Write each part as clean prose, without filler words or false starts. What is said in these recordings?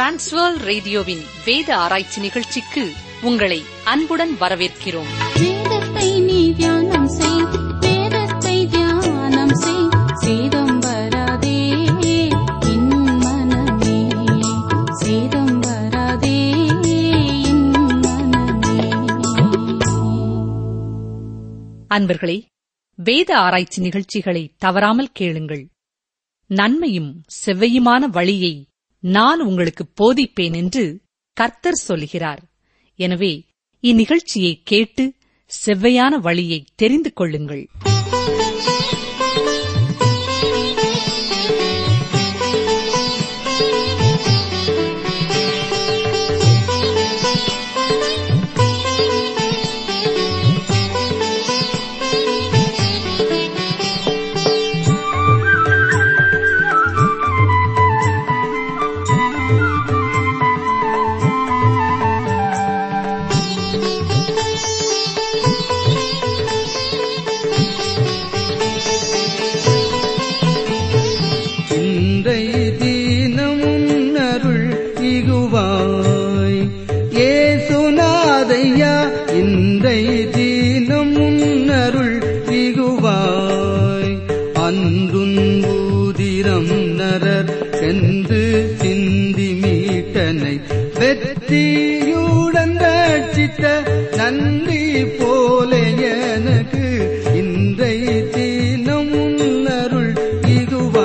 Transworld ரேடியோவின் வேத ஆராய்ச்சி நிகழ்ச்சிக்கு உங்களை அன்புடன் வரவேற்கிறோம். வேதத்தை நீ தியானம் செய், வேதத்தை தியானம் செய், சேதம் வராதே என் மனமே, சேதம் வராதே என் மனமே. அன்பர்களே, வேத ஆராய்ச்சி நிகழ்ச்சிகளை தவறாமல் கேளுங்கள். நன்மையும் செவ்வையுமான வழியை நான் உங்களுக்கு போதிப்பேன் என்று கர்த்தர் சொல்கிறார். எனவே இந்நிகழ்ச்சியை கேட்டு செவ்வையான வழியை தெரிந்து கொள்ளுங்கள். வெற்றியுடன் ரட்சித்த நன்றி போல எனக்கு இன்றை தினம் அருள் இதுவா.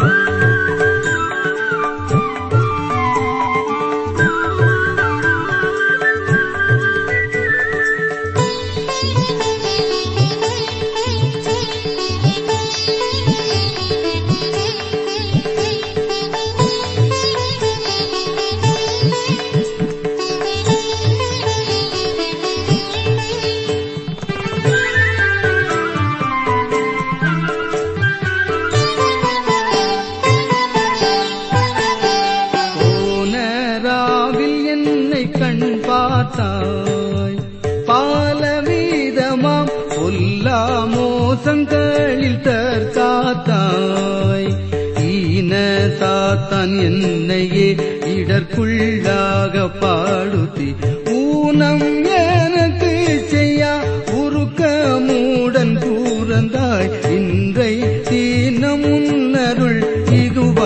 பாலவீதமாம் பொல்லா மோசங்களில் தற்காத்தாய். ஈன சாத்தான் என்னையே இடர்க்குள்ளாக பாடுத்தி ஊனம் எனக்கு செய்யா உருக்கமுடன் கூறந்தாய். இன்றை தீனம் உன்னருள் இதுவா.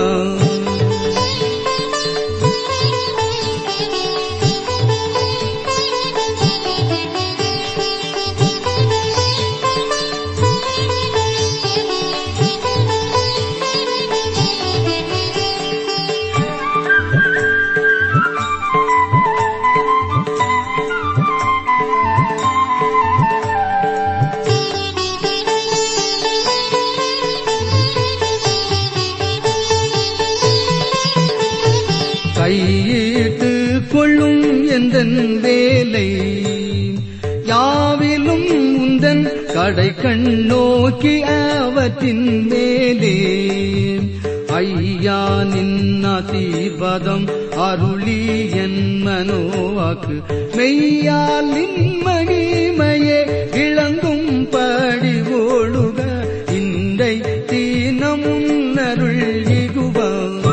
கையிட்டு கொள்ளும் எந்தன் வேலை யாவிலும் உந்தன் கடை கண் நோக்கி அவற்றின் மேலே. ஐயா நின் ஆசீர்வாதம் அருளி என் மனோவாக்கு மெய்யால் நின் மகிமையே இளங்கும் படி ஓடுக. இன்றை தீனமும் அருள் இகுவா.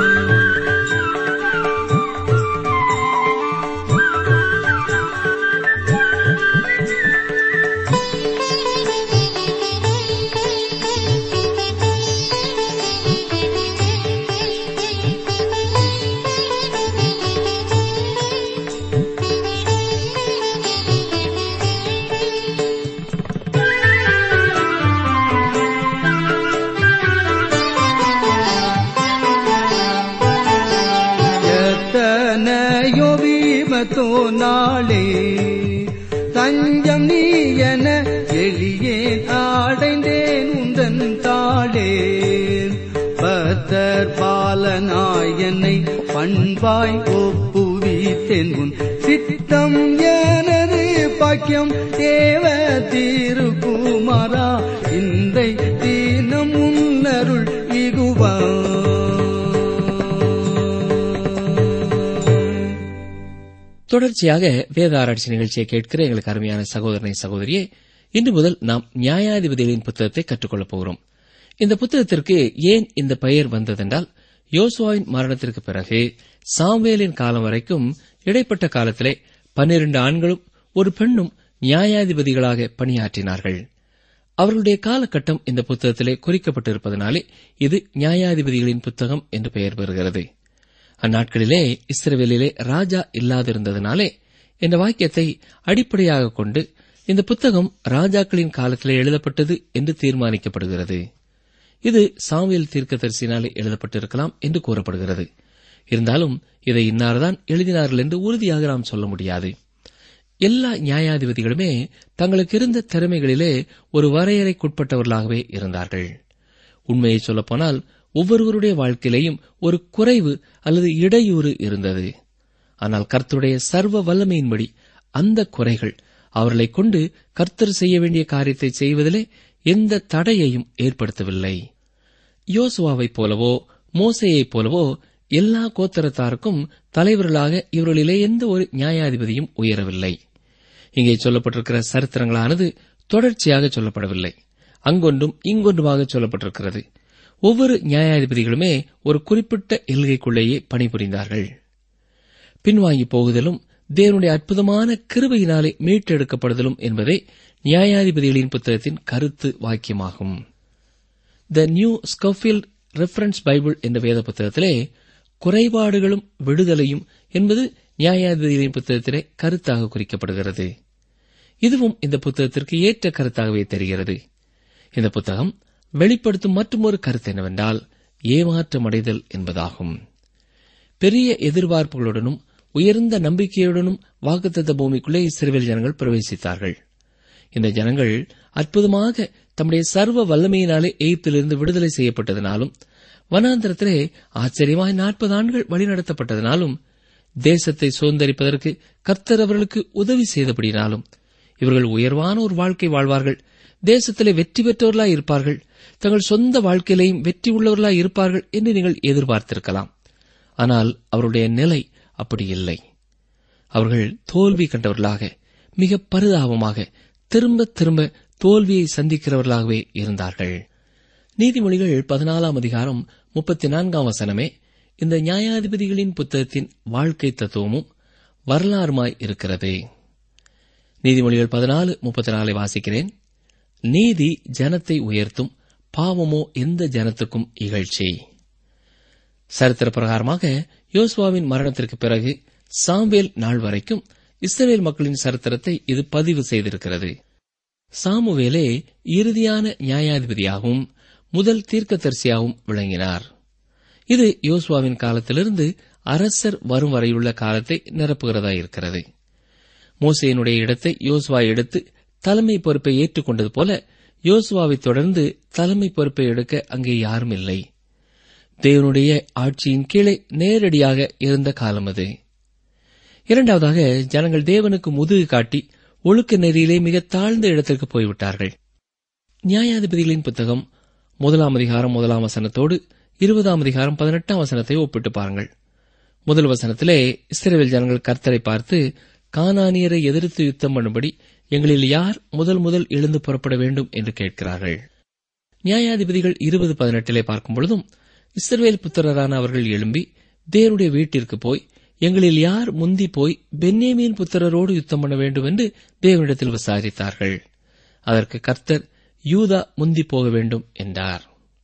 நாளே தஞ்சம் நீ என எளியே அடைந்தேன் உந்தன் தாளே. பத்தர் பாலனாய் என்னை பண்பாய் ஒப்புவித்தேன் உன் சித்தம் எனது பாக்கியம் தேவ திருக்குமாரா. இன்றை தீனம் உன்னருள் இகுவா. தொடர்ச்சியாக வேத ஆராய்ச்சி நிகழ்ச்சியை கேட்கிற எங்களுக்கு அருமையான சகோதரனை சகோதரியே, இன்று முதல் நாம் நியாயாதிபதிகளின் புத்தகத்தை கற்றுக்கொள்ளப் போகிறோம். இந்த புத்தகத்திற்கு ஏன் இந்த பெயர் வந்ததென்றால், யோசுவாவின் மரணத்திற்கு பிறகு சாமுவேலின் காலம் வரைக்கும் இடைப்பட்ட காலத்திலே 12 ஆண்களும் ஒரு பெண்ணும் நியாயாதிபதிகளாக பணியாற்றினார்கள். அவர்களுடைய காலகட்டம் இந்த புத்தகத்திலே குறிக்கப்பட்டிருப்பதனாலே இது நியாயாதிபதிகளின் புத்தகம் என்று பெயர் பெறுகிறது. அந்நாட்களிலே இஸ்ரவேலிலே ராஜா இல்லாதிருந்ததினாலே இந்த வாக்கியத்தை அடிப்படையாக கொண்டு இந்த புத்தகம் ராஜாக்களின் காலத்திலே எழுதப்பட்டது என்று தீர்மானிக்கப்படுகிறது. இது சாமுவேல் தீர்க்கதரிசியினாலே எழுதப்பட்டிருக்கலாம் என்று கூறப்படுகிறது. இருந்தாலும் இதை இன்னார்தான் எழுதினார்கள் என்று உறுதியாக நாம் சொல்ல முடியாது. எல்லா நியாயாதிபதிகளுமே தங்களுக்கு இருந்த திறமைகளிலே ஒரு வரையறைக்குட்பட்டவர்களாகவே இருந்தார்கள். உண்மையை சொல்லப்போனால் ஒவ்வொருவருடைய வாழ்க்கையிலேயும் ஒரு குறைவு அல்லது இடையூறு இருந்தது. ஆனால் கர்த்தருடைய சர்வ வல்லமையின்படி அந்த குறைகள் அவர்களை கொண்டு கர்த்தர் செய்ய வேண்டிய காரியத்தை செய்வதிலே எந்த தடையையும் ஏற்படுத்தவில்லை. யோசுவாவைப் போலவோ மோசேயைப் போலவோ எல்லா கோத்திரத்தாருக்கும் தலைவர்களாக இவர்களிலே எந்த ஒரு நியாயாதிபதியும் உயரவில்லை. இங்கே சொல்லப்பட்டிருக்கிற சரித்திரங்களானது தொடர்ச்சியாக சொல்லப்படவில்லை, அங்கொன்றும் இங்கொன்றுமாக சொல்லப்பட்டிருக்கிறது. ஒவ்வொரு நியாயாதிபதிகளுமே ஒரு குறிப்பிட்ட எல்கைக்குள்ளேயே பணிபுரிந்தார்கள். பின்வாங்கி போகுதலும் தேவனுடைய அற்புதமான கிருபையினாலே மீட்டெடுக்கப்படுதலும் என்பதே நியாயாதிபதிகளின் புத்தகத்தின் கருத்து வாக்கியமாகும். The New Scofield Reference Bible என்ற வேத புத்தகத்திலே குறைபாடுகளும் விடுதலையும் என்பது நியாயாதிபதிகளின் புத்தகத்திலே கருத்தாக குறிக்கப்படுகிறது. இதுவும் இந்த புத்தகத்திற்கு ஏற்ற கருத்தாகவே தெரிகிறது. இந்த புத்தகம் வெளிப்படுத்தும் மற்றொரு கருத்து என்னவென்றால் ஏமாற்றமடைதல் என்பதாகும். பெரிய எதிர்பார்ப்புகளுடனும் உயர்ந்த நம்பிக்கையுடனும் வாக்குத்தத்த பூமிக்குள்ளே இஸ்ரவேல் ஜனங்கள் பிரவேசித்தார்கள். இந்த ஜனங்கள் அற்புதமாக தம்முடைய சர்வ வல்லமையினாலே எகிப்திலிருந்து விடுதலை செய்யப்பட்டதினாலும் வனாந்தரத்திலே ஆச்சரியமாய் 40 ஆண்டுகள் வழிநடத்தப்பட்டதினாலும் தேசத்தை சுதந்தரிப்பதற்கு கர்த்தர் அவர்களுக்கு உதவி செய்தபடினாலும் இவர்கள் உயர்வான ஒரு வாழ்க்கை வாழ்வார்கள், தேசத்திலே வெற்றி பெற்றவர்களாய் இருப்பார்கள், தங்கள் சொந்த வாழ்க்கையிலேயும் வெற்றி உள்ளவர்களாய் இருப்பார்கள் என்று நீங்கள் எதிர்பார்த்திருக்கலாம். ஆனால் அவருடைய நிலை அப்படி இல்லை. அவர்கள் தோல்வி கண்டவர்களாக, மிக பரிதாபமாக திரும்ப திரும்ப தோல்வியை சந்திக்கிறவர்களாகவே இருந்தார்கள். நீதிமொழிகள் 14 அதிகாரம் 34 வசனமே இந்த நியாயாதிபதிகளின் புத்தகத்தின் வாழ்க்கை தத்துவமும் வரலாறுமாய் இருக்கிறது. நீதிமொழிகள் 14:34 வாசிக்கிறேன். நீதி ஜனத்தை உயர்த்தும், பாவமோ எந்த ஜனத்துக்கும் இகழ்ச்சி. சரித்திர பிரகாரமாக யோசுவாவின் மரணத்திற்கு பிறகு சாமுவேல் நாள் வரைக்கும் இஸ்ரவேல் மக்களின் சரித்திரத்தை இது பதிவு செய்திருக்கிறது. சாமுவேலே இறுதியான நியாயாதிபதியாகவும் முதல் தீர்க்கதரிசியாகவும் விளங்கினார். இது யோசுவாவின் காலத்திலிருந்து அரசர் வரும் வரையுள்ள காலத்தை நிரப்புகிறதாயிருக்கிறது. மோசேயினுடைய இடத்தை யோசுவா எடுத்து தலைமை பொறுப்பை ஏற்றுக்கொண்டது போல யோசுவாவை தொடர்ந்து தலைமை பொறுப்பை எடுக்க அங்கே யாரும் இல்லை. தேவனுடைய ஆட்சியின் கீழே நேரடியாக இருந்த காலம் அது. இரண்டாவதாக, ஜனங்கள் தேவனுக்கு முதுகு காட்டி ஒழுக்க நெறியிலே மிக தாழ்ந்த இடத்திற்கு போய்விட்டார்கள். நியாயாதிபதிகளின் புத்தகம் 1 அதிகாரம் 1 வசனத்தோடு 20 அதிகாரம் 18 வசனத்தை ஒப்பிட்டு பாருங்கள். முதல் வசனத்திலே இஸ்ரவேல் ஜனங்கள் கர்த்தரை பார்த்து, கானானியரை எதிர்த்து யுத்தம் பண்ணும்படி எங்களில் யார் முதல் எழுந்து புறப்பட வேண்டும் என்று கேட்கிறார்கள். நியாயாதிபதிகள் 20:18 பார்க்கும் பொழுதும் இஸ்ரவேல் புத்திரரான அவர்கள் எழும்பி தேவனுடைய வீட்டிற்கு போய் எங்களில் யார் முந்தி போய் பென்யமீன் புத்திரரோடு யுத்தம் பண்ண வேண்டும் என்று தேவனிடத்தில் விசாரித்தார்கள். அதற்கு கர்த்தர் யூதா முந்தி போக வேண்டும் என்றார்.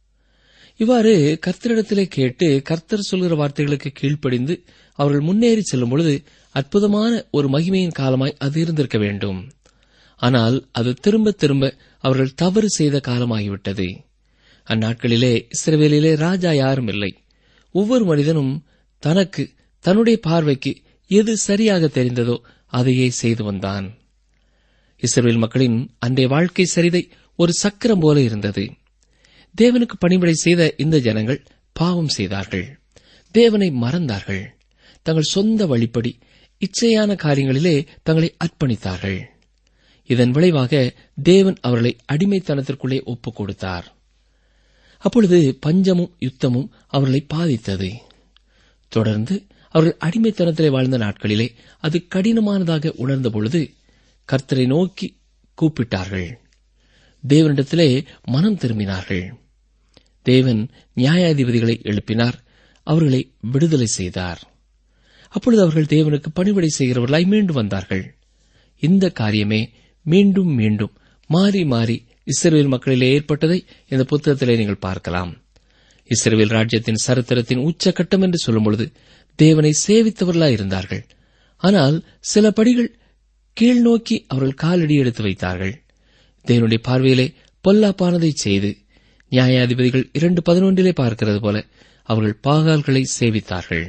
இவ்வாறு கர்த்தரிடத்திலே கேட்டு கர்த்தர் சொல்கிற வார்த்தைகளுக்கு கீழ்ப்படிந்து அவர்கள் முன்னேறி செல்லும் பொழுது அற்புதமான ஒரு மகிமையின் காலமாய் அது இருந்திருக்க வேண்டும். ஆனால் அது திரும்ப திரும்ப அவர்கள் தவறு செய்த காலமாகிவிட்டது. அந்நாட்களிலே இஸ்ரவேலிலே ராஜா யாரும் இல்லை. ஒவ்வொரு மனிதனும் தனக்கு தன்னுடைய பார்வைக்கு எது சரியாக தெரிந்ததோ அதையே செய்து வந்தான். இஸ்ரவேல் மக்களின் அன்றைய வாழ்க்கை சரிதை ஒரு சக்கரம் போல இருந்தது. தேவனுக்கு பணிவிடை செய்த இந்த ஜனங்கள் பாவம் செய்தார்கள், தேவனை மறந்தார்கள், தங்கள் சொந்த வழிப்படி இச்சையான காரியங்களிலே தங்களை அர்ப்பணித்தார்கள். இதன் விளைவாக தேவன் அவர்களை அடிமைத்தனத்திற்குள்ளே ஒப்புக் கொடுத்தார். அப்பொழுது பஞ்சமும் யுத்தமும் அவர்களை பாதித்தது. தொடர்ந்து அவர்கள் அடிமைத்தனத்திலே வாழ்ந்த நாட்களிலே அது கடினமானதாக உணர்ந்த பொழுது கர்த்தரை நோக்கி கூப்பிட்டார்கள். தேவனிடத்திலே மனம் திரும்பினார்கள். தேவன் நியாயாதிபதிகளை எழுப்பினார், அவர்களை விடுதலை செய்தார். அப்பொழுது அவர்கள் தேவனுக்கு பணிவிடை செய்கிறவர்களாய் மீண்டும் வந்தார்கள். இந்த காரியமே மீண்டும் மீண்டும் மாறி மாறி இஸ்ரவேல் மக்களிலே ஏற்பட்டதை இந்த புத்தகத்திலே நீங்கள் பார்க்கலாம். இஸ்ரவேல் ராஜ்யத்தின் சரித்திரத்தின் உச்சகட்டம் என்று சொல்லும்பொழுது தேவனை சேவித்தவர்களாய் இருந்தார்கள். ஆனால் சில படிகள் கீழ்நோக்கி அவர்கள் காலடி எடுத்து வைத்தார்கள். தேவனுடைய பார்வையிலே பொல்லாப்பானதை செய்து நியாயாதிபதிகள் 2:11 பார்க்கிறது போல அவர்கள் பாகால்களை சேவித்தார்கள்.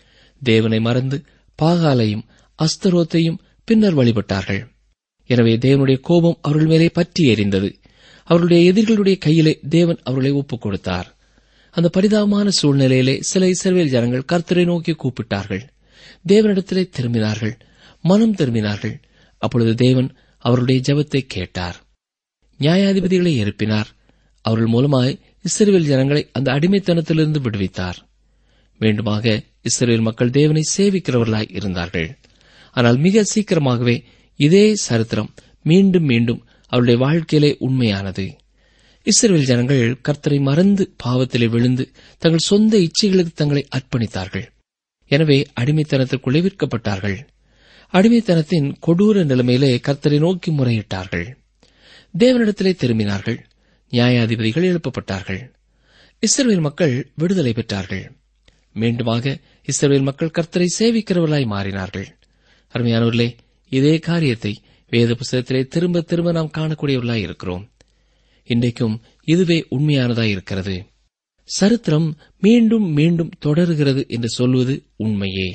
தேவனை மறந்து பாகாலையும் அஸ்தரோத்தையும் பின்னர் வழிபட்டார்கள். எனவே தேவனுடைய கோபம் அவர்கள் மேலே பற்றி எறிந்தது. அவர்களுடைய எதிரிகளுடைய கையிலே தேவன் அவர்களை ஒப்புக் கொடுத்தார். அந்த பரிதாபமான சூழ்நிலையிலே சில இஸ்ரவேல் ஜனங்கள் கர்த்தரை நோக்கி கூப்பிட்டார்கள். தேவனிடத்திலே திரும்பினார்கள், மனம் திரும்பினார்கள். அப்பொழுது தேவன் அவர்களுடைய ஜெபத்தை கேட்டார். நியாயாதிபதிகளை எழுப்பினார். அவர்கள் மூலமாய் இஸ்ரவேல் ஜனங்களை அந்த அடிமைத்தனத்திலிருந்து விடுவித்தார். மீண்டுமாக இஸ்ரவேல் மக்கள் தேவனை சேவிக்கிறவர்களாய் இருந்தார்கள். ஆனால் மிக சீக்கிரமாகவே இதே சரித்திரம் மீண்டும் மீண்டும் அவருடைய வாழ்க்கையிலே உண்மையானது. இஸ்ரவேல் ஜனங்கள் கர்த்தரை மறந்து பாவத்திலே விழுந்து தங்கள் சொந்த இச்சைகளுக்கு தங்களை அர்ப்பணித்தார்கள். எனவே அடிமைத்தனத்திற்குள்ளே விற்கப்பட்டார்கள். அடிமைத்தனத்தின் கொடூர நிலைமையிலே கர்த்தரை நோக்கி முறையிட்டார்கள். தேவனிடத்திலே திரும்பினார்கள். நியாயாதிபதிகள் எழுப்பப்பட்டார்கள். இஸ்ரவேல் மக்கள் விடுதலை பெற்றார்கள். மீண்டுமாக இஸ்ரவேல் மக்கள் கர்த்தரை சேவிக்கிறவர்களாய் மாறினார்கள். அருமையானவர்களே, இதே காரியத்தை வேத புத்தகத்திலே திரும்ப திரும்ப நாம் காணக்கூடியவர்களாய் இருக்கிறோம். இன்றைக்கும் இதுவே உண்மையானதாய் இருக்கிறது. சரித்திரம் மீண்டும் மீண்டும் தொடர்கிறது என்று சொல்வது உண்மையே.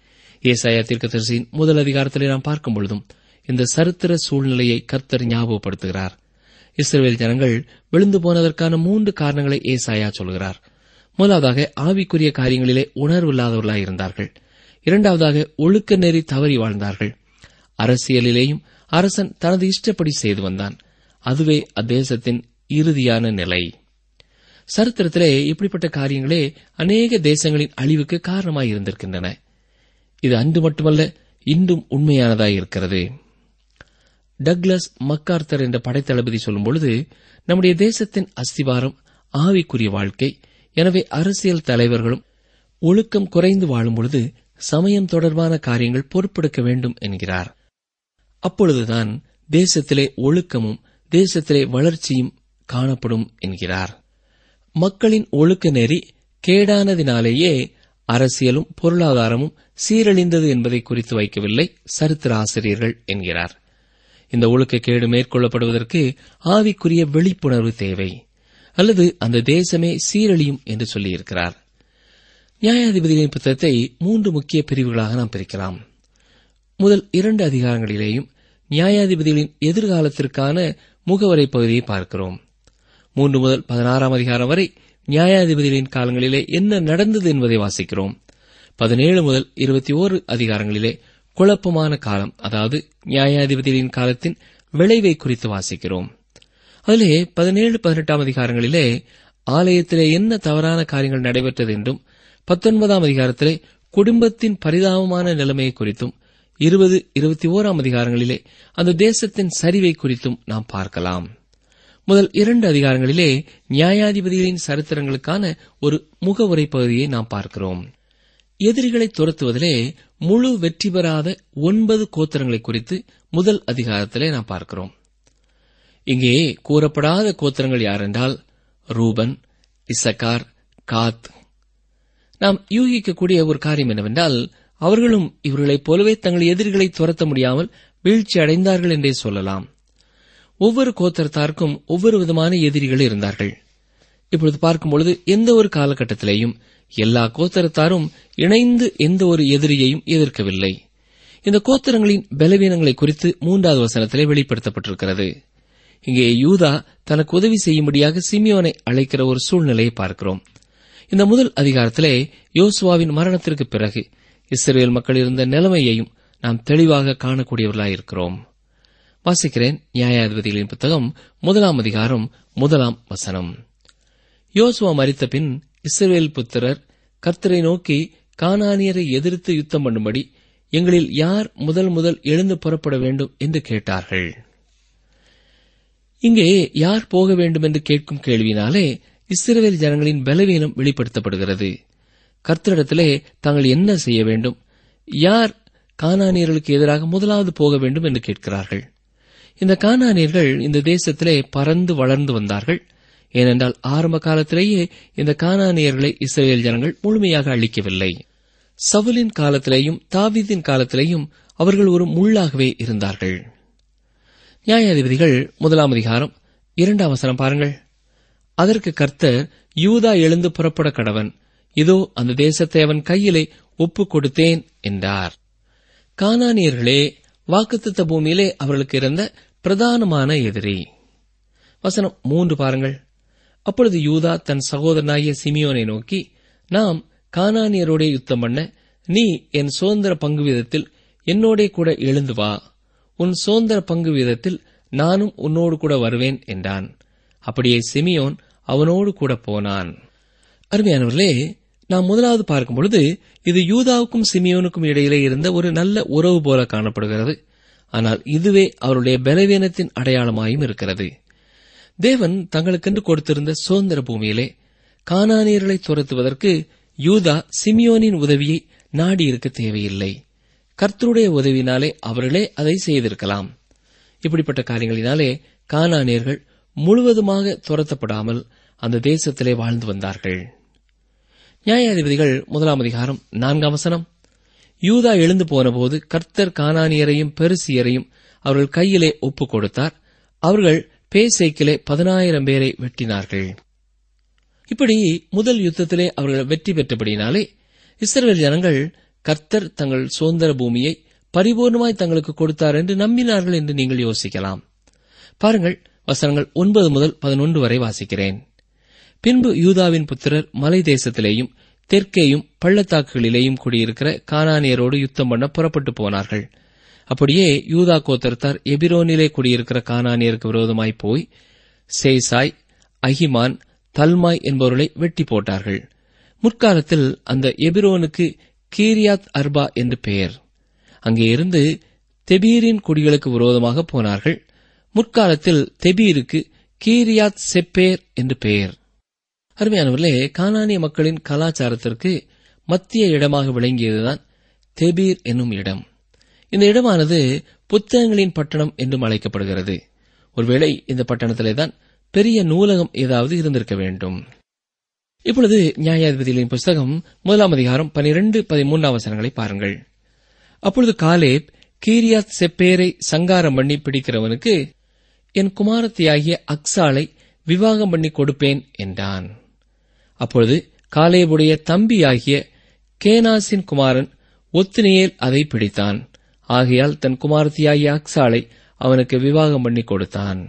ஏசாயா தீர்க்கதரிசியின் 1 அதிகாரத்திலே நாம் பார்க்கும் பொழுதும் இந்த சரித்திர சூழ்நிலையை கர்த்தர் ஞாபகப்படுத்துகிறார். இஸ்ரவேல் ஜனங்கள் விழுந்து போனதற்கான 3 காரணங்களை ஏசாயா சொல்கிறார். முதலாவதாக ஆவிக்குரிய காரியங்களிலே உணர்வில்லாதவர்களாய் இருந்தார்கள். இரண்டாவதாக ஒழுக்க நெறி தவறி வாழ்ந்தார்கள். அரசியலிலேயும் அரசன் தனது இஷ்டப்படி செய்து வந்தான். அதுவே அத்தேசத்தின் இறுதியான நிலை. சரித்திரத்திலே இப்படிப்பட்ட காரியங்களே அநேக தேசங்களின் அழிவுக்கு காரணமாய் இருந்திருக்கின்றன. இது அன்று மட்டுமல்ல, இன்றும் உண்மையானதாயிருக்கிறது. டக்ளஸ் மக்கார்த்தர் என்ற படைத்தளபதி சொல்லும்பொழுது, நம்முடைய தேசத்தின் அஸ்திவாரம் ஆவிக்குரிய வாழ்க்கை. எனவே அரசியல் தலைவர்களும் ஒழுக்கம் குறைந்து வாழும் பொழுது சமயம் தொடர்பான காரியங்கள் பொறுப்பெடுக்க வேண்டும் என்கிறார். அப்பொழுதுதான் தேசத்திலே ஒழுக்கமும் தேசத்திலே வளர்ச்சியும் காணப்படும் என்கிறார். மக்களின் ஒழுக்க நெறி கேடானதினாலேயே அரசியலும் பொருளாதாரமும் சீரழிந்தது என்பதை குறித்து வைக்கவில்லை சரித்திர ஆசிரியர்கள் என்கிறார். இந்த ஒழுக்கக்கேடு மேற்கொள்ளப்படுவதற்கு ஆவிக்குரிய விழிப்புணர்வு தேவை, அல்லது அந்த தேசமே சீரழியும் என்று சொல்லியிருக்கிறார். நியாயாதிபதிகளின் புத்தகத்தை 3 முக்கிய பிரிவுகளாக நாம் பிரிக்கலாம். முதல் 2 அதிகாரங்களிலேயும் நியாயாதிபதிகளின் எதிர்காலத்திற்கான முகவரை பகுதியை பார்க்கிறோம். 3 முதல் 16 அதிகாரம் வரை நியாயாதிபதிகளின் காலங்களிலே என்ன நடந்தது என்பதை வாசிக்கிறோம். 17 முதல் 21 அதிகாரங்களிலே குழப்பமான காலம், அதாவது நியாயாதிபதிகளின் காலத்தின் விளைவை குறித்து வாசிக்கிறோம். அதிலே 17, 18 அதிகாரங்களிலே ஆலயத்திலே என்ன தவறான காரியங்கள் நடைபெற்றது என்றும், 19 அதிகாரத்திலே குடும்பத்தின் பரிதாபமான நிலைமையை குறித்தும், 20, 21 அதிகாரங்களிலே அந்த தேசத்தின் சரிவை குறித்தும் நாம் பார்க்கலாம். முதல் 2 அதிகாரங்களிலே நியாயாதிபதிகளின் சரித்திரங்களுக்கான ஒரு முகவுரை பகுதியை நாம் பார்க்கிறோம். எதிரிகளை துரத்துவதிலே முழு வெற்றி பெறாத 9 கோத்திரங்களை குறித்து முதல் அதிகாரத்திலே நாம் பார்க்கிறோம். இங்கே கூறப்படாத கோத்திரங்கள் யாரென்றால் ரூபன், இசக்கார், காத். நாம் யூகிக்கக்கூடிய ஒரு காரியம் என்னவென்றால், அவர்களும் இவர்களைப் போலவே தங்கள் எதிரிகளை துரத்த முடியாமல் வீழ்ச்சி அடைந்தார்கள் என்றே சொல்லலாம். ஒவ்வொரு கோத்திரத்தாருக்கும் ஒவ்வொரு விதமான எதிரிகள் இருந்தார்கள். இப்பொழுது பார்க்கும்பொழுது எந்த ஒரு காலகட்டத்திலேயும் எல்லா கோத்திரத்தாரும் இணைந்து எந்த ஒரு எதிரியையும் எதிர்க்கவில்லை. இந்த கோத்திரங்களின் பலவீனங்களை குறித்து 3வது வசனத்திலே வெளிப்படுத்தப்பட்டிருக்கிறது. இங்கே யூதா தனக்கு உதவி செய்யும்படியாக சிமியோனை அழைக்கிற ஒரு சூழ்நிலையை பார்க்கிறோம். இந்த முதல் அதிகாரத்திலே யோசுவாவின் மரணத்திற்கு பிறகு இஸ்ரவேல் மக்கள் இருந்த நிலைமையையும் நாம் தெளிவாக காணக்கூடியவர்களாயிருக்கிறோம். வாசிக்கிறேன். நியாயாதிபதிகளின் புத்தகம் 1 அதிகாரம் 1 வசனம். யோசுவா மரித்த பின் இஸ்ரவேல் புத்திரர் கர்த்தரை நோக்கி, கானானியரை எதிர்த்து யுத்தம் பண்ணும்படி எங்களில் யார் முதல் எழுந்து புறப்பட வேண்டும் என்று கேட்டார்கள். இங்கே யார் போக வேண்டும் என்று கேட்கும் கேள்வியினாலே இஸ்ரவேல் ஜனங்களின் பலவீனம் வெளிப்படுத்தப்படுகிறது. கர்த்தரிடத்திலே தாங்கள் என்ன செய்ய வேண்டும், யார் கானானியர்களுக்கு எதிராக முதலாவது போக வேண்டும் என்று கேட்கிறார்கள். இந்த கானானியர்கள் இந்த தேசத்திலே பறந்து வளர்ந்து வந்தார்கள். ஏனென்றால் ஆரம்ப காலத்திலேயே இந்த கானானியர்களை இஸ்ரவேல் ஜனங்கள் முழுமையாக அழிக்கவில்லை. சவுலின் காலத்திலேயும் தாவீதின் காலத்திலேயும் அவர்கள் ஒரு முள்ளாகவே இருந்தார்கள். நியாயாதிபதிகள் 1 அதிகாரம் 2 வசனம் பாருங்கள். அதற்கு கர்த்தர், யூதா எழுந்து புறப்பட கடவன், இதோ அந்த தேசத்தை அவன் கையிலே ஒப்புக் கொடுத்தேன் என்றார். கானானியர்களே வாக்குத்தத்த பூமியிலே அவர்களுக்கு இருந்த பிரதானமான எதிரி. வசனம் 3 பாருங்கள். அப்பொழுது யூதா தன் சகோதரனாகிய சிமியோனை நோக்கி, நாம் கானானியரோட யுத்தம் பண்ண நீ என் சுதந்திர பங்கு வீதத்தில் என்னோட கூட எழுந்து வா, உன் சுதந்திர பங்கு வீதத்தில் நானும் உன்னோடு கூட வருவேன் என்றான். அப்படியே சிமியோன் அவனோடு கூட போனான். அருமையானவர்களே, நாம் முதலாவது பார்க்கும் பொழுது இது யூதாவுக்கும் சிமியோனுக்கும் இடையிலே இருந்த ஒரு நல்ல உறவு போல காணப்படுகிறது. ஆனால் இதுவே அவருடைய பலவீனத்தின் அடையாளமாயும் இருக்கிறது. தேவன் தங்களுக்கென்று கொடுத்திருந்த சுதந்திர பூமியிலே கானானியர்களை துரத்துவதற்கு யூதா சிமியோனின் உதவியை நாடியிருக்க தேவையில்லை. கர்த்தருடைய உதவினாலே அவர்களே அதை செய்திருக்கலாம். இப்படிப்பட்ட காரியங்களினாலே கானானியர்கள் முழுவதுமாக துரத்தப்படாமல் அந்த தேசத்திலே வாழ்ந்து வந்தார்கள். நியாயாதிபதிகள் 1 அதிகாரம் 4 வசனம். யூதா எழுந்து போனபோது கர்த்தர் கானானியரையும் பெருசியரையும் அவர்கள் கையிலே ஒப்புக் கொடுத்தார். அவர்கள் பேசேக்கிலே 10,000 பேரை வெட்டினார்கள். இப்படி முதல் யுத்தத்திலே அவர்கள் வெற்றி பெற்றபடினாலே இஸ்ரவேல் ஜனங்கள் கர்த்தர் தங்கள் சுதந்திர பூமியை பரிபூர்ணமாய் தங்களுக்கு கொடுத்தார் என்று நம்பினார்கள் என்று நீங்கள் யோசிக்கலாம். பாருங்கள், வசனங்கள் 9 முதல் 11 வரை வாசிக்கிறேன். பின்பு யூதாவின் புத்திரர் மலை தேசத்திலேயும் தெற்கேயும் பள்ளத்தாக்குகளிலேயும் குடியிருக்கிற கானானியரோடு யுத்தம் பண்ண புறப்பட்டு போனார்கள். அப்படியே யூதா கோத்திரத்தார் எபிரோனிலே குடியிருக்கிற கானானியருக்கு விரோதமாய் போய் சேசாய், அஹிமான், தல்மாய் என்பவர்களை வெட்டி போட்டார்கள். முற்காலத்தில் அந்த எபிரோனுக்கு கீரியாத் அர்பா என்று பெயர். அங்கே இருந்து தெபீரின் குடிகளுக்கு விரோதமாக போனார்கள். முற்காலத்தில் தெபீருக்கு கீரியாத் செப்பேர் என்று பெயர். அருமையானவர்களே, கானானிய மக்களின் கலாச்சாரத்திற்கு மத்திய இடமாக விளங்கியதுதான் தெபீர் என்னும் இடம். இந்த இடமானது புத்தகங்களின் பட்டணம் என்றும் அழைக்கப்படுகிறது. ஒருவேளை இந்த பட்டணத்திலேதான் பெரிய நூலகம் ஏதாவது இருந்திருக்க வேண்டும். இப்பொழுது நியாயாதிபதிகளின் புஸ்தகம் 1 அதிகாரம் 12-13 வசனங்களை பாருங்கள். அப்பொழுது காலேப் கீரியாத் செப்பேரை சங்காரம் பண்ணி பிடிக்கிறவனுக்கு, என் குமாரத்தியாகிய அக்சாளை விவாகம் பண்ணி கொடுப்பேன் என்றான். அப்பொழுது காலேபுடைய தம்பியாகிய கேனாசின் குமாரன் ஒத்னியேல் அதை பிடித்தான். ஆகையால் தன் குமாரத்தியாகிய அக்சாளை அவனுக்கு விவாகம் பண்ணி கொடுத்தான்.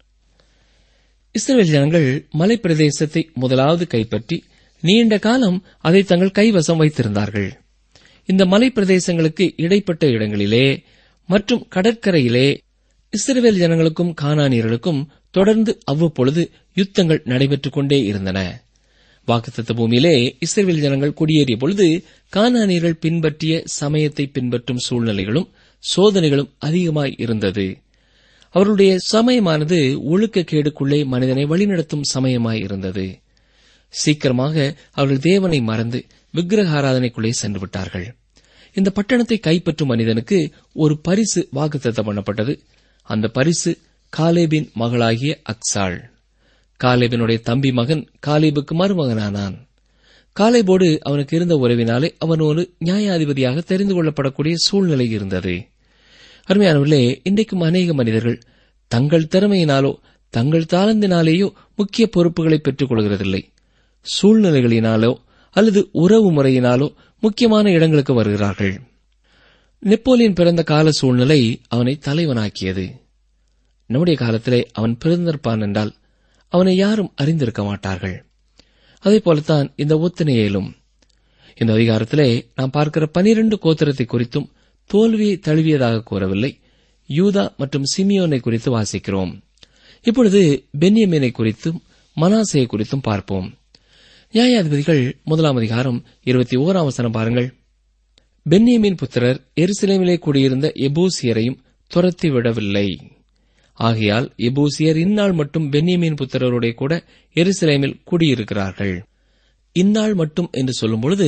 இஸ்ரவேல் ஜனங்கள் மலைப்பிரதேசத்தை முதலாவது கைப்பற்றி நீண்ட காலம் அதை தங்கள் கைவசம் வைத்திருந்தார்கள். இந்த மலைப்பிரதேசங்களுக்கு இடைப்பட்ட இடங்களிலே மற்றும் கடற்கரையிலே இஸ்ரவேல் ஜனங்களுக்கும் கானானியர்களுக்கும் தொடர்ந்து அவ்வப்பொழுது யுத்தங்கள் நடைபெற்றுக் கொண்டே இருந்தன. வாக்குத்தத்த பூமியிலே இஸ்ரவேல் ஜனங்கள் குடியேறிய பொழுது கானானியர்கள் பின்பற்றிய சமயத்தை பின்பற்றும் சூழ்நிலைகளும் சோதனைகளும் அதிகமாய் இருந்தது. அவர்களுடைய சமயமானது ஒழுக்கக்கேடுக்குள்ளே மனிதனை வழிநடத்தும் சமயமாய் இருந்தது. சீக்கிரமாக அவர்கள் தேவனை மறந்து விக்கிரக ஆராதனைக்குள்ளே சென்று விட்டார்கள். இந்த பட்டணத்தை கைப்பற்றும் மனிதனுக்கு ஒரு பரிசு வாக்குத்தத்தம் பண்ணப்பட்டது. அந்த பரிசு காலேபின் மகளாகிய அக்சாள். காலேபினுடைய தம்பி மகன் காலேபுக்கு மருமகனானான். காலேபோடு அவனுக்கு இருந்த உறவினாலே அவன் ஒரு நியாயாதிபதியாக தெரிந்து கொள்ளப்படக்கூடிய சூழ்நிலை இருந்தது. அருமையானவர்களே, இன்றைக்கும் அநேக மனிதர்கள் தங்கள் திறமையினாலோ தங்கள் தாளந்தினாலேயோ முக்கிய பொறுப்புகளை பெற்றுக் கொள்கிறதில்லை. சூழ்நிலைகளினாலோ அல்லது உறவு முறையினாலோ முக்கியமான இடங்களுக்கு வருகிறார்கள். நெப்போலியன் பிறந்த கால சூழ்நிலை அவனை தலைவனாக்கியது. நம்முடைய காலத்திலே அவன் பிறந்திருப்பான் என்றால் அவனை யாரும் அறிந்திருக்க மாட்டார்கள். அதே போலத்தான் இந்த ஒத்னியேலும். இந்த அதிகாரத்திலே நாம் பார்க்கிற 12 கோத்திரத்தை குறித்தும் தோல்வியை தழுவியதாக கூறவில்லை. யூதா மற்றும் சிமியோனை குறித்து வாசிக்கிறோம். இப்பொழுது பென்யமீனை குறித்தும் மனாசேயை குறித்தும் பார்ப்போம். நியாயாதிபதிகள் 1 அதிகாரம் 21 வசனம் பாருங்கள். பென்யமீன் புத்திரர் எருசலேமிலே கூடியிருந்த எபூசியரையும் துரத்தி விடவில்லை. ஆகையால் எபூசியர் இந்நாள் மட்டும் பென்யமீன் புத்திரருடைய கூட எருசலேமில் குடியிருக்கிறார்கள். இந்நாள் மட்டும் என்று சொல்லும் பொழுது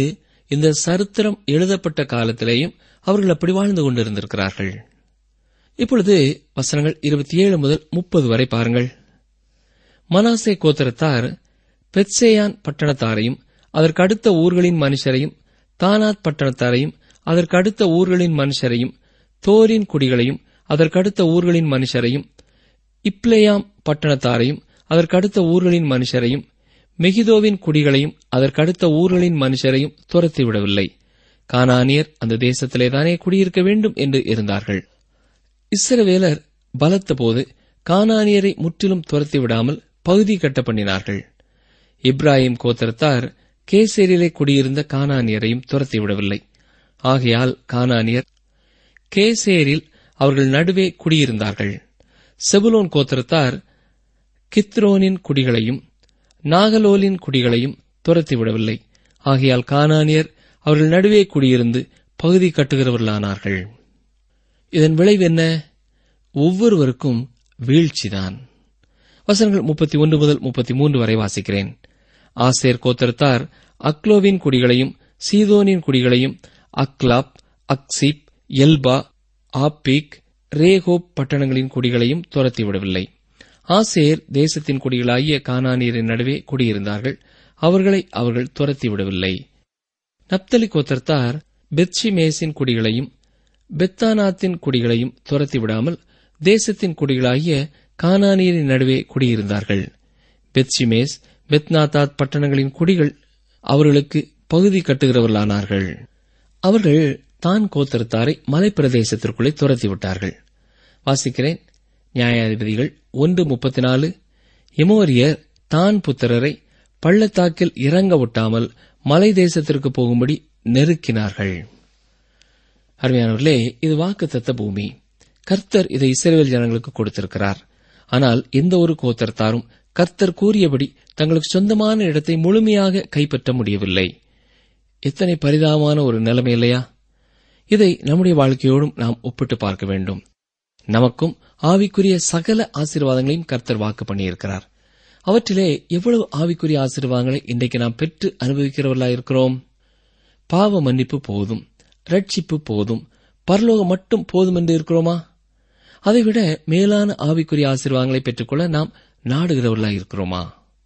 இந்த சரித்திரம் எழுதப்பட்ட காலத்திலேயும் அவர்கள் அப்படி வாழ்ந்து கொண்டிருந்திருக்கிறார்கள். இப்பொழுது வசனங்கள் 27 முதல் 30 வரை பாருங்கள். மனாசே கோத்திரத்தார் பெத்சேயான் பட்டணத்தாரையும் அதற்கு அடுத்த ஊர்களின் மனுஷரையும், தானாத் பட்டணத்தாரையும் அதற்கு அடுத்த ஊர்களின் மனுஷரையும், தோரின் குடிகளையும் அதற்கடுத்த ஊர்களின் மனுஷரையும், இப்லேயாம் பட்டணத்தாரையும் அதற்கடுத்த ஊர்களின் மனுஷரையும், மெகிதோவின் குடிகளையும் அதற்கடுத்த ஊர்களின் மனுஷரையும் துரத்திவிடவில்லை. கானானியர் அந்த தேசத்திலேதானே குடியிருக்க வேண்டும் என்று இருந்தார்கள். இஸ்ரவேலர் பலத்த போது கானானியரை முற்றிலும் துரத்திவிடாமல் பகுதி கட்ட பண்ணினார்கள். இப்ராஹிம் கோத்திரத்தார் கேசேரிலே குடியிருந்த கானானியரையும் துரத்திவிடவில்லை. ஆகையால் கானானியர் கேசேரில் அவர்கள் நடுவே குடியிருந்தார்கள். செபுலோன் கோத்திரத்தார் கித்ரோனின் குடிகளையும் நாகலோலின் குடிகளையும் துரத்திவிடவில்லை. ஆகையால் கானானியர் அவர்கள் நடுவே குடியிருந்து பகுதி கட்டுகிறவர்களானார்கள். இதன் விளைவு என்ன? ஒவ்வொருவருக்கும் வீழ்ச்சிதான். வசனங்கள் 31 முதல் 33 வரை வாசிக்கிறேன். ஆசேர் கோத்திரத்தார் அக்லோவின் குடிகளையும் சீதோனின் குடிகளையும் அக்லாப், அக்சிப், எல்பா, ஆப்பீக், ரேகோப் பட்டணங்களின் குடிகளையும் துரத்திவிடவில்லை. ஆசேர் தேசத்தின் குடிகளாகிய கானானியரின் நடுவே குடியிருந்தார்கள். அவர்களை அவர்கள் துரத்திவிடவில்லை. நப்தலி கோத்திரத்தார் பெத்ஷிமேசின் குடிகளையும் பெத்தானாத்தின் குடிகளையும் துரத்திவிடாமல் தேசத்தின் குடிகளாகிய கானானியரின் நடுவே குடியிருந்தார்கள். பெத்ஷிமேஸ், பெத்நாதாத் பட்டணங்களின் குடிகள் அவர்களுக்கு பகுதி கட்டுகிறவர்களானார்கள். அவர்கள் தான் கோத்திரத்தாரை மலைப்பிரதேசத்திற்குள்ளே துரத்திவிட்டார்கள். வாசிக்கிறேன். நியாயாதிபதிகள் 1:34. எமோரியர் தான் புத்திரரை பள்ளத்தாக்கில் இறங்க விட்டாமல் மலை தேசத்திற்கு போகும்படி நெருக்கினார்கள். அருமையானவர்களே, இது வாக்குத்தத்த பூமி. கர்த்தர் இதை இஸ்ரவேல் ஜனங்களுக்கு கொடுத்திருக்கிறார். ஆனால் எந்த ஒரு கோத்திரத்தாரும் கர்த்தர் கூறியபடி தங்களுக்கு சொந்தமான இடத்தை முழுமையாக கைப்பற்ற முடியவில்லை. எத்தனை பரிதாபமான ஒரு நிலைமை இல்லையா? இதை நம்முடைய வாழ்க்கையோடும் நாம் ஒப்பிட்டு பார்க்க வேண்டும். நமக்கும் ஆவிக்குரிய சகல ஆசீர்வாதங்களையும் கர்த்தர் வாக்கு பண்ணியிருக்கிறார். அவற்றிலே எவ்வளவு ஆவிக்குரிய ஆசீர்வாதங்களை இன்றைக்கு நாம் பெற்று அனுபவிக்கிறவர்களாயிருக்கிறோம். பாவ மன்னிப்பு போதும், ரட்சிப்பு போதும், பரலோகம் மட்டும் போதும் என்று இருக்கிறோமா? அதைவிட மேலான ஆவிக்குரிய ஆசீர்வாதங்களை பெற்றுக்கொள்ள நாம் நாடுகிறவர்களாயிருக்கிறோமா?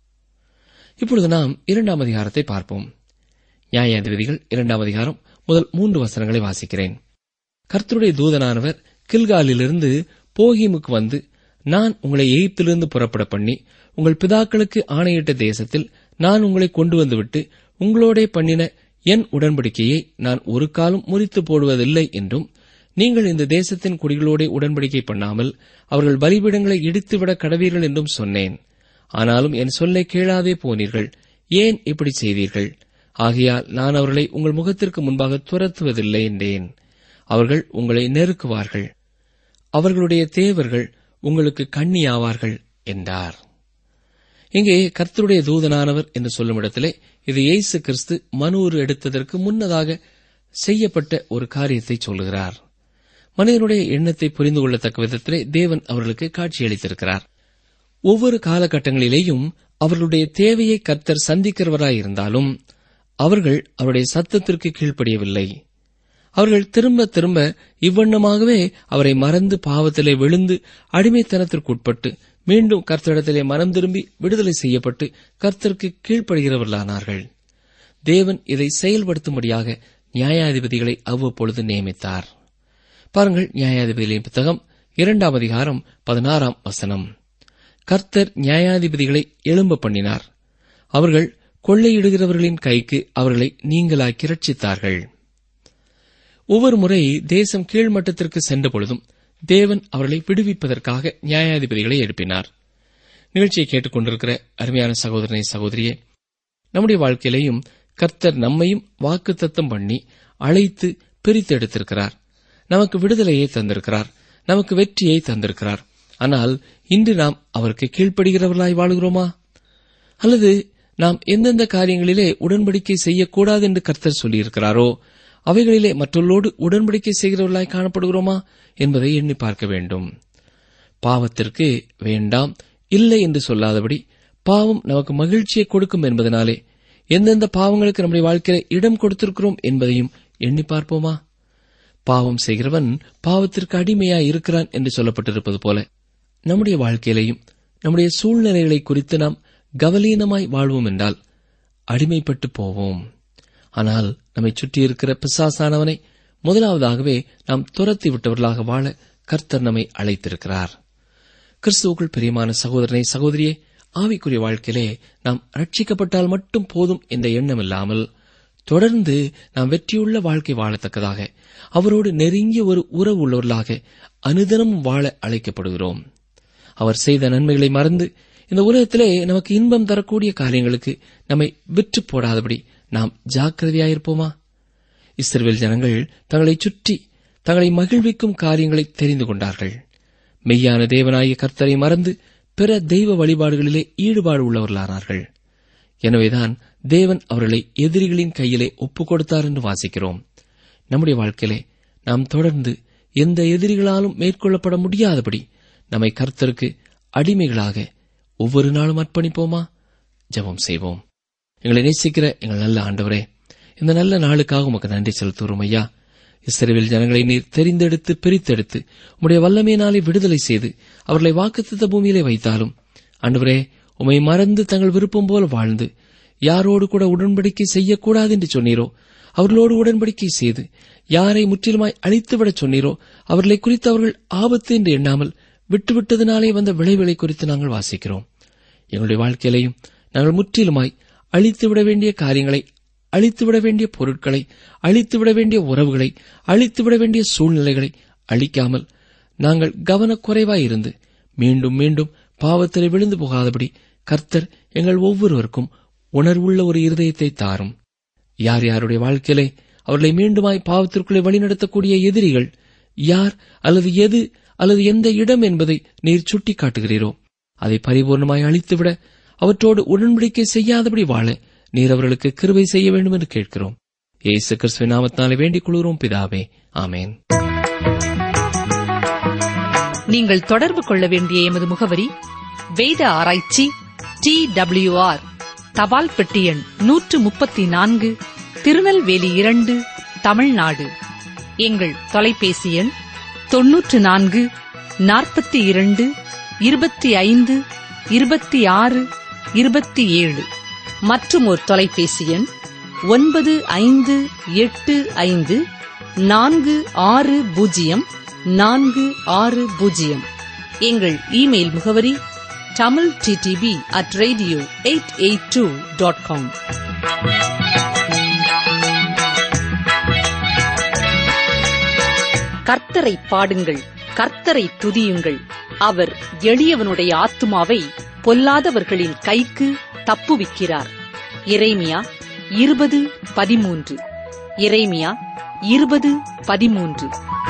இப்பொழுது நாம் 2ஆம் அதிகாரத்தை பார்ப்போம். நியாயாதிபதிகள் 2ஆம் அதிகாரம் முதல் 3 வசனங்களை வாசிக்கிறேன். கர்த்தருடைய தூதனானவர் கில்காலிலிருந்து போகிமுக்கு வந்து, நான் உங்களை எகிப்திலிருந்து புறப்பட பண்ணி உங்கள் பிதாக்களுக்கு ஆணையிட்ட தேசத்தில் நான் உங்களை கொண்டு வந்துவிட்டு உங்களோடே பண்ணின என் உடன்படிக்கையை நான் ஒரு காலம் முறித்து போடுவதில்லை என்றும், நீங்கள் இந்த தேசத்தின் குடிகளோடே உடன்படிக்கை பண்ணாமல் அவர்கள் பலிபீடங்களை இடித்துவிட கடவீர்கள் என்றும் சொன்னேன். ஆனாலும் என் சொல்லை கேளாதே போனீர்கள். ஏன் இப்படி செய்தீர்கள்? ஆகையால் நான் அவர்களை உங்கள் முகத்திற்கு முன்பாக துரத்துவதில்லை என்றேன். அவர்கள் உங்களை நெருக்குவார்கள், அவர்களுடைய தேவர்கள் உங்களுக்கு கண்ணியாவார்கள் என்றார். இங்கே கர்த்தருடைய தூதனானவர் என்று சொல்லும் இடத்திலே இது இயேசு கிறிஸ்து மனூறு எடுத்ததற்கு முன்னதாக செய்யப்பட்ட ஒரு காரியத்தை சொல்லுகிறார். மனிதனுடைய எண்ணத்தை புரிந்து கொள்ளத்தக்க விதத்திலே தேவன் அவர்களுக்கு காட்சியளித்திருக்கிறார். ஒவ்வொரு காலகட்டங்களிலேயும் அவர்களுடைய தேவையை கர்த்தர் சந்திக்கிறவராயிருந்தாலும் அவர்கள் அவருடைய சத்தத்திற்கு கீழ்ப்படியவில்லை. அவர்கள் திரும்ப திரும்ப இவ்வண்ணமாகவே அவரை மறந்து பாவத்திலே விழுந்து அடிமைத்தனத்திற்குட்பட்டு மீண்டும் கர்த்தரிடத்திலே மனம் திரும்பி விடுதலை செய்யப்பட்டு கர்த்தருக்கு கீழ்ப்படுகிறவர்களானார்கள். தேவன் இதை செயல்படுத்தும்படியாக நியாயாதிபதிகளை அவ்வப்பொழுது நியமித்தார். பாருங்கள், நியாயாதிபதிகளின் புத்தகம் 2ஆம் அதிகாரம் 16ஆம் வசனம். கர்த்தர் நியாயாதிபதிகளை எழும்ப பண்ணினார். அவர்கள் கொள்ளையிடுகிறவர்களின் கைக்கு அவர்களை நீங்களாக்கி ரட்சித்தார்கள். ஒவ்வொரு முறை தேசம் கீழ்மட்டத்திற்கு சென்ற பொழுதும் தேவன் அவர்களை விடுவிப்பதற்காக நியாயாதிபதிகளை எழுப்பினார். நிகழ்ச்சியை கேட்டுக் கொண்டிருக்கிற அருமையான சகோதரனை, சகோதரியே, நம்முடைய வாழ்க்கையிலேயும் கர்த்தர் நம்மையும் வாக்குத்தத்தம் பண்ணி அழைத்து பிரித்தெடுத்திருக்கிறார். நமக்கு விடுதலையை தந்திருக்கிறார், நமக்கு வெற்றியை தந்திருக்கிறார். ஆனால் இன்று நாம் அவருக்கு கீழ்ப்படுகிறவர்களாய் வாழுகிறோமா? அல்லது நாம் எந்தெந்த காரியங்களிலே உடன்படிக்கை செய்யக்கூடாது என்று கர்த்தர் சொல்லியிருக்கிறாரோ அவைகளிலே மற்றவர்களோடு உடன்படிக்கை செய்கிறவர்களாய் காணப்படுகிறோமா என்பதை எண்ணி பார்க்க வேண்டும். பாவத்திற்கு வேண்டாம், இல்லை என்று சொல்லாதபடி பாவம் நமக்கு மகிழ்ச்சியை கொடுக்கும் என்பதனாலே எந்தெந்த பாவங்களுக்கு நம்முடைய வாழ்க்கையில இடம் கொடுத்திருக்கிறோம் என்பதையும் எண்ணி பார்ப்போமா? பாவம் செய்கிறவன் பாவத்திற்கு அடிமையாய் இருக்கிறான் என்று சொல்லப்பட்டிருப்பது போல நம்முடைய வாழ்க்கையிலையும் நம்முடைய சூழ்நிலைகளை குறித்து நாம் கவலீனமாய் வாழ்வோம் என்றால் அடிமைப்பட்டு போவோம். ஆனால் நம்மை சுற்றியிருக்கிற பிசாசானவனை முதலாவதாகவே நாம் துரத்தி விட்டவர்களாக வாழ கர்த்தர் நம்மை அழைத்திருக்கிறார். கிறிஸ்துவுக்குள் பிரியமான சகோதரனை, சகோதரியே, ஆவிக்குரிய வாழ்க்கையிலே நாம் ரட்சிக்கப்பட்டால் மட்டும் போதும் என்ற எண்ணம் இல்லாமல் தொடர்ந்து நாம் வெற்றியுள்ள வாழ்க்கை வாழத்தக்கதாக அவரோடு நெருங்கிய ஒரு உறவு உள்ளவர்களாக அனுதினமும் வாழ அழைக்கப்படுகிறோம். அவர் செய்த நன்மைகளை மறந்து இந்த உலகத்திலே நமக்கு இன்பம் தரக்கூடிய காரியங்களுக்கு நம்மை விற்று போடாதபடி நாம் ஜாக்கிரதையாயிருப்போமா? இஸ்ரவேல் ஜனங்கள் தங்களை சுற்றி தங்களை மகிழ்விக்கும் காரியங்களை தெரிந்து கொண்டார்கள். மெய்யான தேவனாகிய கர்த்தரை மறந்து பிற தெய்வ வழிபாடுகளிலே ஈடுபாடு உள்ளவர்களானார்கள். எனவேதான் தேவன் அவர்களை எதிரிகளின் கையிலே ஒப்புக் கொடுத்தார் என்று வாசிக்கிறோம். நம்முடைய வாழ்க்கையிலே நாம் தொடர்ந்து எந்த எதிரிகளாலும் மேற்கொள்ளப்பட முடியாதபடி நம்மை கர்த்தருக்கு அடிமைகளாக ஒவ்வொரு நாளும் அர்ப்பணிப்போமா? ஜெபம் செய்வோம். எங்களை நேசிக்கிற எங்கள் நல்ல ஆண்டவரே, இந்த நல்ல நாளுக்காக உமக்கு நன்றி செலுத்துகிறோம் ஐயா. இஸ்ரவேல் ஜனங்களை நீர் தெரிந்தெடுத்து பிரித்தெடுத்து உம்முடைய வல்லமையினாலே விடுதலை செய்து அவர்களை வாக்குத்தத்த பூமியிலே வைத்தாலும் ஆண்டவரே, உம்மை மறந்து தங்கள் விருப்பம் போல வாழ்ந்து யாரோடு கூட உடன்படிக்கை செய்யக்கூடாது என்று சொன்னீரோ அவர்களோடு உடன்படிக்கை செய்து யாரை முற்றிலுமாய் அழித்துவிடச் சொன்னீரோ அவர்களை குறித்து அவர்கள் ஆபத்து என்று எண்ணாமல் விட்டுவிட்டதினாலே வந்த விளைவுகளை குறித்து நாங்கள் வாசிக்கிறோம். எங்களுடைய வாழ்க்கையிலையும் நாங்கள் முற்றிலுமாய் அழித்துவிட வேண்டிய காரியங்களை, அழித்துவிட வேண்டிய பொருட்களை, அழித்துவிட வேண்டிய உறவுகளை, அழித்துவிட வேண்டிய சூழ்நிலைகளை அழிக்காமல் நாங்கள் கவனக்குறைவாயிருந்து மீண்டும் மீண்டும் பாவத்திலே விழுந்து போகாதபடி கர்த்தர் எங்கள் ஒவ்வொருவருக்கும் உணர்வுள்ள ஒரு இருதயத்தை தாரும். யார் யாருடைய வாழ்க்கையிலே அவர்களை மீண்டுமாய் பாவத்திற்குள்ளே வழிநடத்தக்கூடிய எதிரிகள் யார் அல்லது எது அல்லது எந்த இடம் என்பதை நீர் சுட்டிக் காட்டுகிறீரோ அதை பரிபூர்ணமாய் அழித்துவிட, அவற்றோடு உடன்படிக்கை செய்யாதபடி வாழ நீர் அவர்களுக்கு கிருபை செய்ய வேண்டும் என்று கேட்கிறோம். இயேசு கிறிஸ்துவின் நாமத்தினாலே வேண்டிக் கொள்கிறோம் பிதாவே, ஆமேன். நீங்கள் தொடர்பு கொள்ள வேண்டிய எமது முகவரி: வேத ஆராய்ச்சி, TWR, தபால் பெட்டி எண் 134, திருநெல்வேலி 2, தமிழ்நாடு. எங்கள் தொலைபேசி எண் 94 42 25 26 27. மற்றும் ஒரு தொலைபேசி எண் 9585 460 460. எங்கள் இமெயில் முகவரி tamilttb@radio882.com. கர்த்தரை பாடுங்கள், கர்த்தரை துதியுங்கள். அவர் எளியவனுடைய ஆத்துமாவை பொல்லாதவர்களின் கைக்கு தப்புவிக்கிறார். எரேமியா 20:13. எரேமியா 20:13.